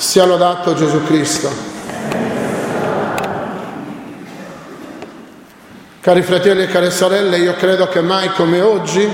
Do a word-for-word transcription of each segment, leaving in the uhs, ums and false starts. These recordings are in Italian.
Sia lodato Gesù Cristo. Cari fratelli e care sorelle, io credo che mai come oggi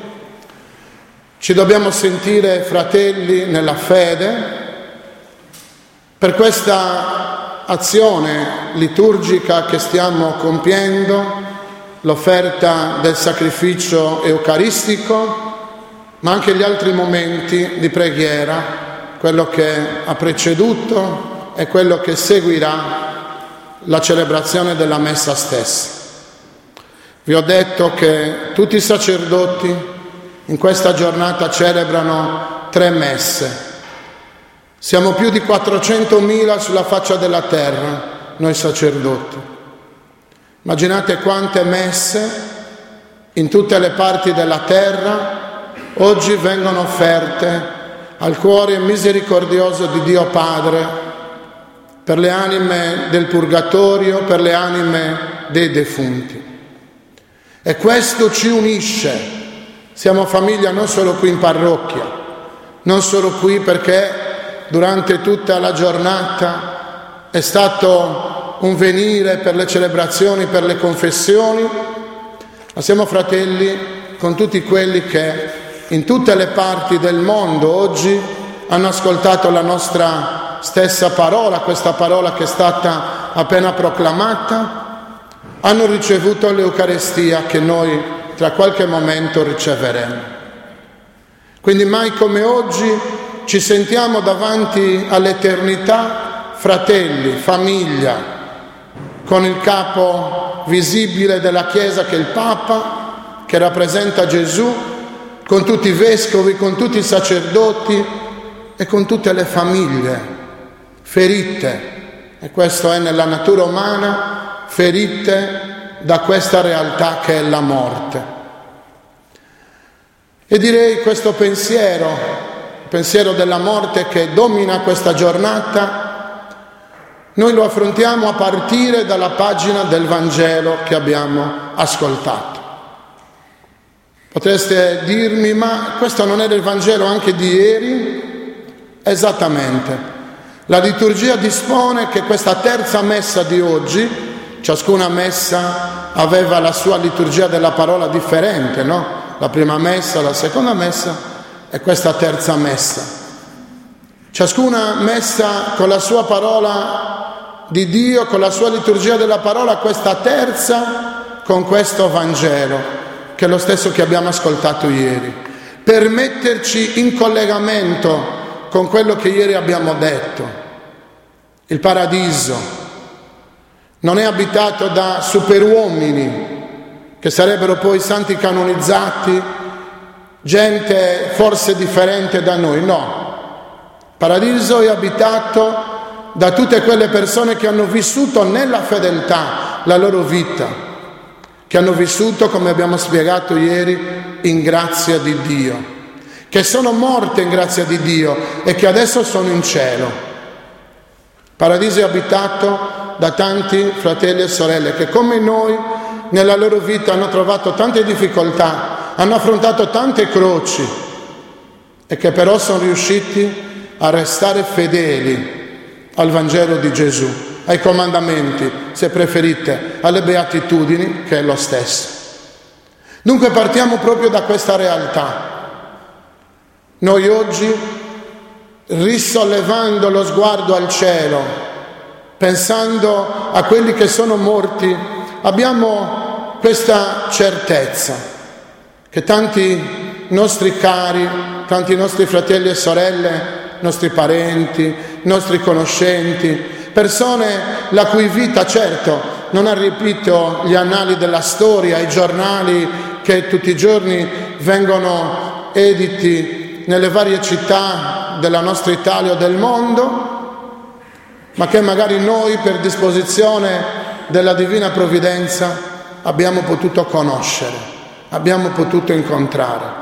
ci dobbiamo sentire fratelli nella fede per questa azione liturgica che stiamo compiendo, l'offerta del sacrificio eucaristico, ma anche gli altri momenti di preghiera, quello che ha preceduto e quello che seguirà la celebrazione della messa stessa. Vi ho detto che tutti i sacerdoti in questa giornata celebrano tre messe. Siamo più di quattrocentomila sulla faccia della terra, noi sacerdoti. Immaginate quante messe in tutte le parti della terra oggi vengono offerte al cuore misericordioso di Dio Padre, per le anime del purgatorio, per le anime dei defunti. E questo ci unisce. Siamo famiglia non solo qui in parrocchia, non solo qui perché durante tutta la giornata è stato un venire per le celebrazioni, per le confessioni, ma siamo fratelli con tutti quelli che in tutte le parti del mondo oggi hanno ascoltato la nostra stessa parola, questa parola che è stata appena proclamata, hanno ricevuto l'Eucaristia che noi tra qualche momento riceveremo. Quindi mai come oggi ci sentiamo davanti all'eternità fratelli, famiglia, con il capo visibile della Chiesa che è il Papa, che rappresenta Gesù, con tutti i vescovi, con tutti i sacerdoti e con tutte le famiglie ferite, e questo è nella natura umana, ferite da questa realtà che è la morte. E direi questo pensiero, il pensiero della morte che domina questa giornata, noi lo affrontiamo a partire dalla pagina del Vangelo che abbiamo ascoltato. Potreste dirmi, ma questo non era il Vangelo anche di ieri? Esattamente. La liturgia dispone che questa terza messa di oggi, ciascuna messa aveva la sua liturgia della parola differente, no? La prima messa, la seconda messa e questa terza messa. Ciascuna messa con la sua parola di Dio, con la sua liturgia della parola, questa terza con questo Vangelo, che è lo stesso che abbiamo ascoltato ieri, per metterci in collegamento con quello che ieri abbiamo detto. Il paradiso non è abitato da superuomini, che sarebbero poi santi canonizzati, gente forse differente da noi, no. Il paradiso è abitato da tutte quelle persone che hanno vissuto nella fedeltà la loro vita, che hanno vissuto, come abbiamo spiegato ieri, in grazia di Dio, che sono morte in grazia di Dio e che adesso sono in cielo. Il paradiso è abitato da tanti fratelli e sorelle che come noi nella loro vita hanno trovato tante difficoltà, hanno affrontato tante croci e che però sono riusciti a restare fedeli al Vangelo di Gesù, ai comandamenti, se preferite, alle beatitudini, che è lo stesso. Dunque partiamo proprio da questa realtà. Noi oggi, risollevando lo sguardo al cielo, pensando a quelli che sono morti, abbiamo questa certezza che tanti nostri cari, tanti nostri fratelli e sorelle, nostri parenti, nostri conoscenti, persone la cui vita certo non ha riempito gli annali della storia, i giornali che tutti i giorni vengono editi nelle varie città della nostra Italia o del mondo, ma che magari noi per disposizione della Divina Provvidenza abbiamo potuto conoscere, abbiamo potuto incontrare.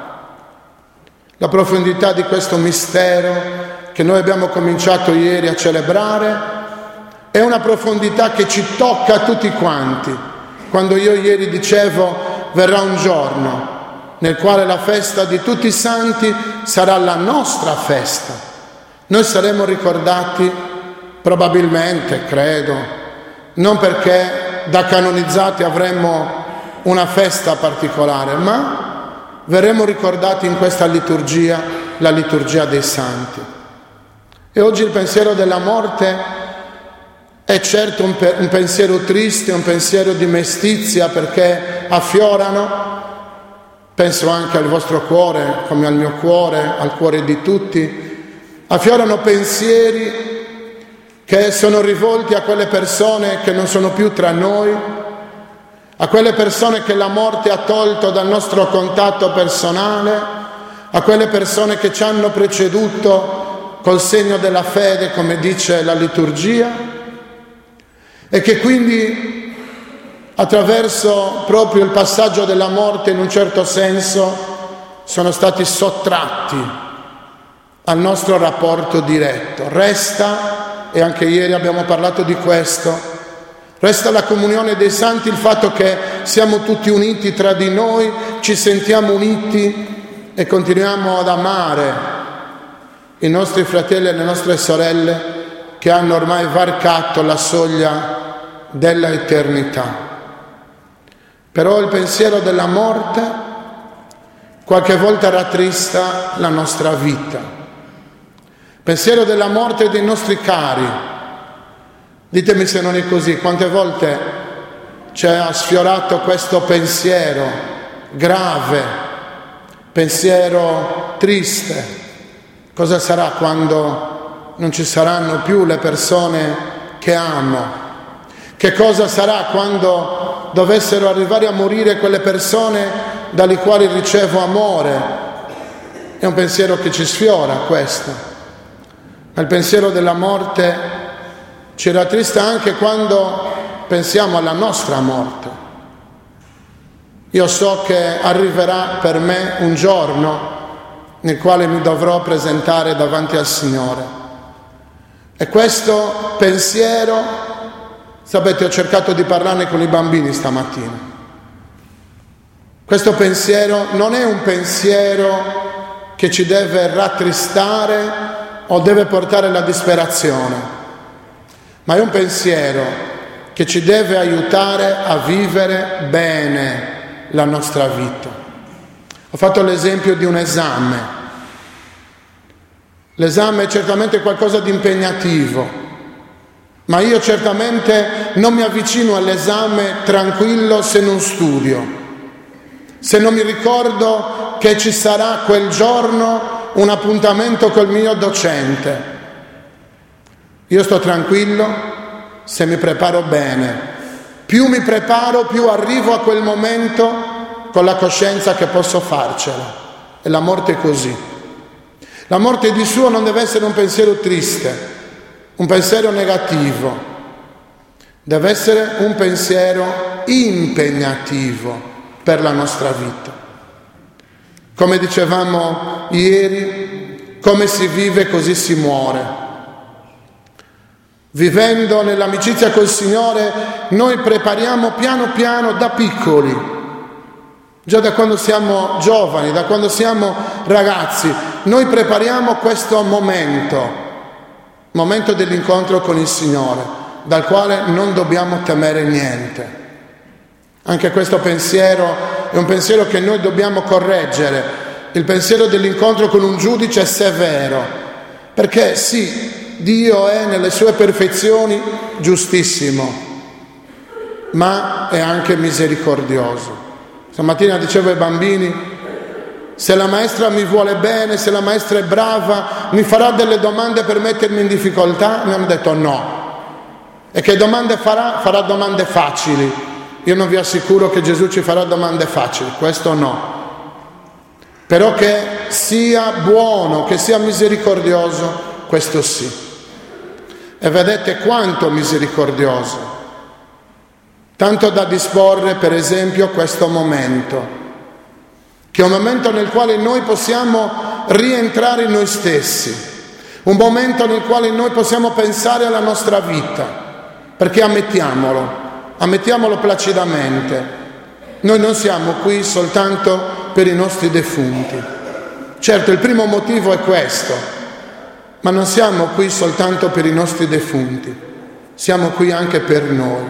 La profondità di questo mistero che noi abbiamo cominciato ieri a celebrare è una profondità che ci tocca a tutti quanti. Quando io ieri dicevo verrà un giorno nel quale la festa di tutti i santi sarà la nostra festa, Noi saremo ricordati probabilmente, credo, non perché da canonizzati avremmo una festa particolare, ma verremo ricordati in questa liturgia, la liturgia dei santi. E oggi il pensiero della morte è certo un, pe- un pensiero triste, un pensiero di mestizia, perché affiorano, penso anche al vostro cuore, come al mio cuore, al cuore di tutti, affiorano pensieri che sono rivolti a quelle persone che non sono più tra noi, a quelle persone che la morte ha tolto dal nostro contatto personale, a quelle persone che ci hanno preceduto col segno della fede, come dice la liturgia, e che quindi attraverso proprio il passaggio della morte in un certo senso sono stati sottratti al nostro rapporto diretto. Resta, e anche ieri abbiamo parlato di questo, resta la comunione dei santi, il fatto che siamo tutti uniti tra di noi, ci sentiamo uniti e continuiamo ad amare i nostri fratelli e le nostre sorelle che hanno ormai varcato la soglia della eternità. Però il pensiero della morte qualche volta rattrista la nostra vita. Il pensiero della morte dei nostri cari. Ditemi se non è così. Quante volte ci ha sfiorato questo pensiero grave, pensiero triste. Cosa sarà quando non ci saranno più le persone che amo? Che cosa sarà quando dovessero arrivare a morire quelle persone dalle quali ricevo amore? È un pensiero che ci sfiora questo. Ma il pensiero della morte ci rattrista anche quando pensiamo alla nostra morte. Io so che arriverà per me un giorno nel quale mi dovrò presentare davanti al Signore. E questo pensiero, sapete, ho cercato di parlarne con i bambini stamattina. Questo pensiero non è un pensiero che ci deve rattristare o deve portare alla disperazione, ma è un pensiero che ci deve aiutare a vivere bene la nostra vita. Ho fatto l'esempio di un esame. L'esame è certamente qualcosa di impegnativo, ma io certamente non mi avvicino all'esame tranquillo se non studio, se non mi ricordo che ci sarà quel giorno un appuntamento col mio docente. Io sto tranquillo se mi preparo bene. Più mi preparo, più arrivo a quel momento con la coscienza che posso farcela. E la morte è così. La morte di suo non deve essere un pensiero triste, un pensiero negativo, deve essere un pensiero impegnativo per la nostra vita. Come dicevamo ieri, come si vive così si muore. Vivendo nell'amicizia col Signore, noi prepariamo piano piano da piccoli, già da quando siamo giovani, da quando siamo ragazzi, noi prepariamo questo momento, momento dell'incontro con il Signore, dal quale non dobbiamo temere niente. Anche questo pensiero è un pensiero che noi dobbiamo correggere, il pensiero dell'incontro con un giudice severo, perché sì, Dio è nelle sue perfezioni giustissimo, ma è anche misericordioso. Stamattina dicevo ai bambini, se la maestra mi vuole bene, se la maestra è brava, mi farà delle domande per mettermi in difficoltà? Mi hanno detto no. E che domande farà? Farà domande facili. Io non vi assicuro che Gesù ci farà domande facili, questo no. Però che sia buono, che sia misericordioso, questo sì. E vedete quanto misericordioso. Tanto da disporre, per esempio, questo momento, che è un momento nel quale noi possiamo rientrare in noi stessi, un momento nel quale noi possiamo pensare alla nostra vita, perché ammettiamolo, ammettiamolo placidamente, noi non siamo qui soltanto per i nostri defunti. Certo, il primo motivo è questo, Ma non siamo qui soltanto per i nostri defunti, siamo qui anche per noi.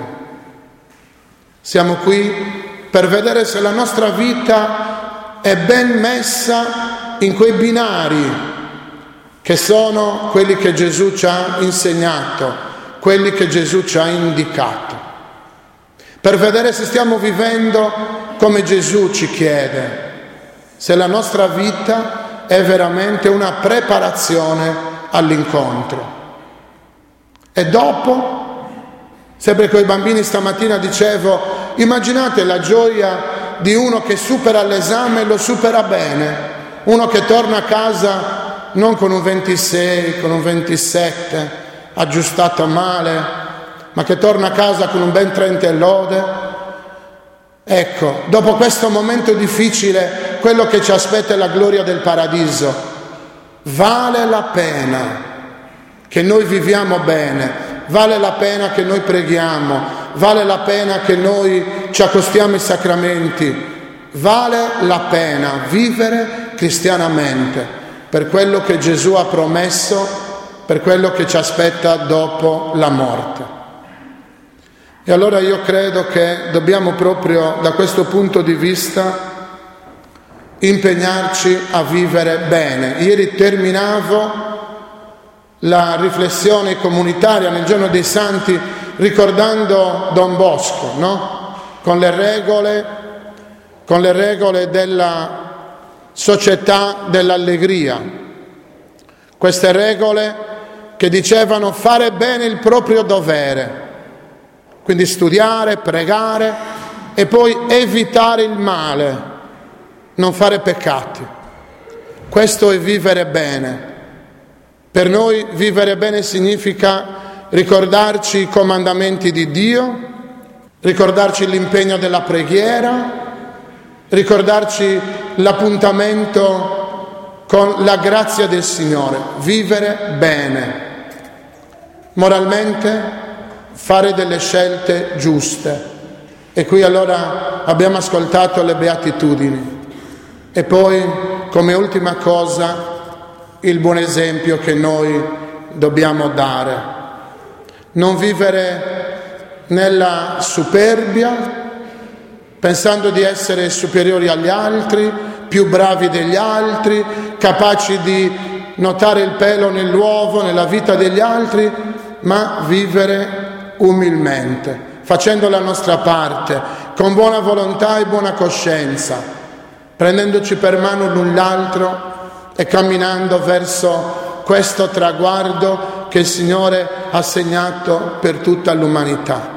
Siamo qui per vedere se la nostra vita è ben messa in quei binari che sono quelli che Gesù ci ha insegnato, quelli che Gesù ci ha indicato. Per vedere se stiamo vivendo come Gesù ci chiede, se la nostra vita è veramente una preparazione all'incontro. E dopo, sempre con i bambini stamattina dicevo, immaginate la gioia di uno che supera l'esame e lo supera bene, uno che torna a casa non con un ventisei, con un ventisette, aggiustato male, ma che torna a casa con un ben trenta e lode. Ecco, dopo questo momento difficile, quello che ci aspetta è la gloria del paradiso. Vale la pena che noi viviamo bene, vale la pena che noi preghiamo, vale la pena che noi ci accostiamo ai sacramenti, vale la pena vivere cristianamente per quello che Gesù ha promesso, per quello che ci aspetta dopo la morte. E allora io credo che dobbiamo proprio da questo punto di vista impegnarci a vivere bene. Ieri terminavo la riflessione comunitaria nel Giorno dei Santi ricordando Don Bosco, no? Con le regole, con le regole della società dell'allegria. Queste regole che dicevano fare bene il proprio dovere, quindi studiare, pregare e poi evitare il male, non fare peccati. Questo è vivere bene. Per noi vivere bene significa ricordarci i comandamenti di Dio, ricordarci l'impegno della preghiera, ricordarci l'appuntamento con la grazia del Signore, vivere bene, moralmente fare delle scelte giuste. E qui allora abbiamo ascoltato le beatitudini. E poi, come ultima cosa, il buon esempio che noi dobbiamo dare. Non vivere nella superbia, pensando di essere superiori agli altri, più bravi degli altri, capaci di notare il pelo nell'uovo, nella vita degli altri, ma vivere umilmente, facendo la nostra parte, con buona volontà e buona coscienza, prendendoci per mano l'un l'altro e camminando verso questo traguardo che il Signore ha segnato per tutta l'umanità.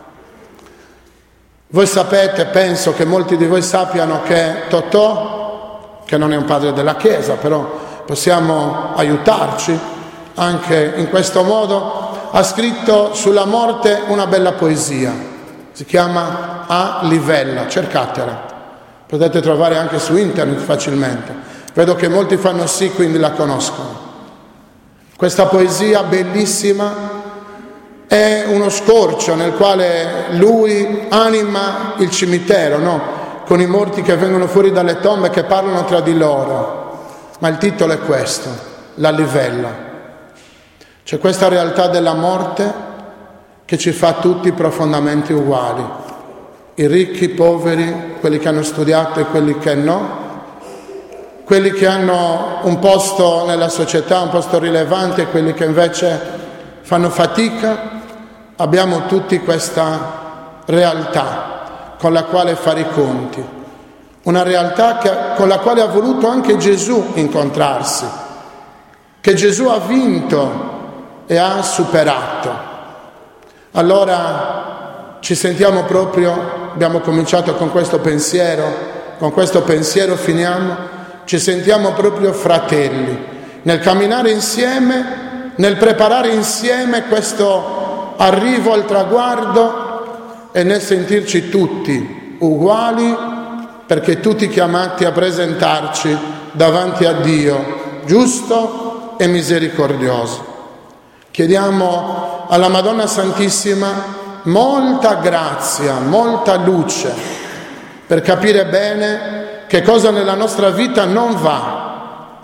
Voi sapete, penso che molti di voi sappiano che Totò, che non è un padre della Chiesa, però possiamo aiutarci anche in questo modo, ha scritto sulla morte una bella poesia, si chiama A Livella, cercatela. Potete trovare anche su internet facilmente. Vedo che molti fanno sì, quindi la conoscono. Questa poesia bellissima è uno scorcio nel quale lui anima il cimitero, no? Con i morti che vengono fuori dalle tombe, che parlano tra di loro. Ma il titolo è questo, La Livella. C'è questa realtà della morte che ci fa tutti profondamente uguali. I ricchi, i poveri, quelli che hanno studiato e quelli che no, quelli che hanno un posto nella società, un posto rilevante e quelli che invece fanno fatica. Abbiamo tutti questa realtà con la quale fare i conti, una realtà che, con la quale ha voluto anche Gesù incontrarsi, che Gesù ha vinto e ha superato. Allora ci sentiamo proprio, abbiamo cominciato con questo pensiero, con questo pensiero finiamo, ci sentiamo proprio fratelli, nel camminare insieme, nel preparare insieme questo arrivo al traguardo e nel sentirci tutti uguali, perché tutti chiamati a presentarci davanti a Dio, giusto e misericordioso. Chiediamo alla Madonna Santissima molta grazia, molta luce per capire bene che cosa nella nostra vita non va,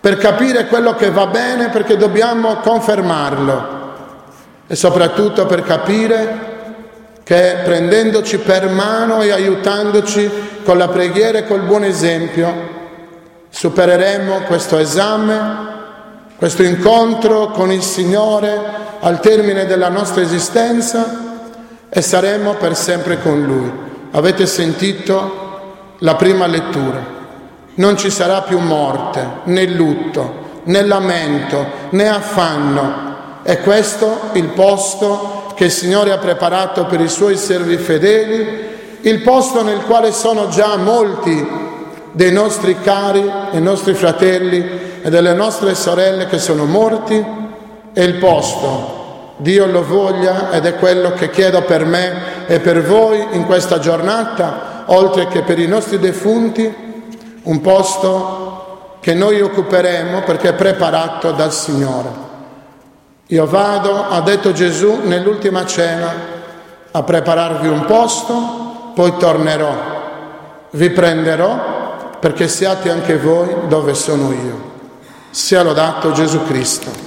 per capire quello che va bene, perché dobbiamo confermarlo, e soprattutto per capire che prendendoci per mano e aiutandoci con la preghiera e col buon esempio supereremo questo esame, questo incontro con il Signore al termine della nostra esistenza, e saremo per sempre con Lui. Avete sentito la prima lettura. Non ci sarà più morte, né lutto, né lamento, né affanno. È questo il posto che il Signore ha preparato per i Suoi servi fedeli, il posto nel quale sono già molti dei nostri cari, dei nostri fratelli e delle nostre sorelle che sono morti. È il posto, Dio lo voglia, ed è quello che chiedo per me e per voi in questa giornata, oltre che per i nostri defunti, un posto che noi occuperemo perché è preparato dal Signore. Io vado, ha detto Gesù nell'ultima cena, a prepararvi un posto, poi tornerò, vi prenderò perché siate anche voi dove sono io. Sia lodato Gesù Cristo.